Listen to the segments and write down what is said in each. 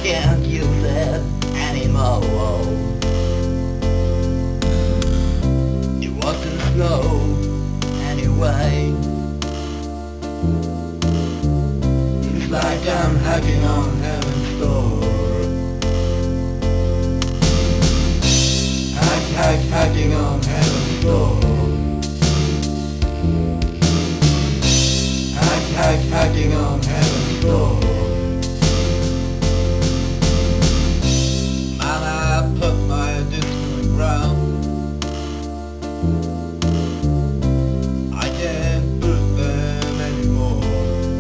can't use it anymore. It wasn't slow anyway. It's like I'm hacking on heaven's door. Hacking on heaven's door. Hacking on heaven's door. Man, I put my disc on the ground. I can't put them anymore.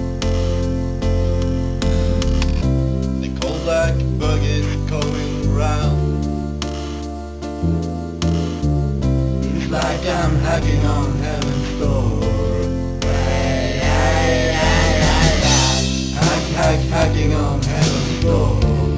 The cold black bug is going round. It's like I'm hacking on heaven's door. Hacking on heaven's door.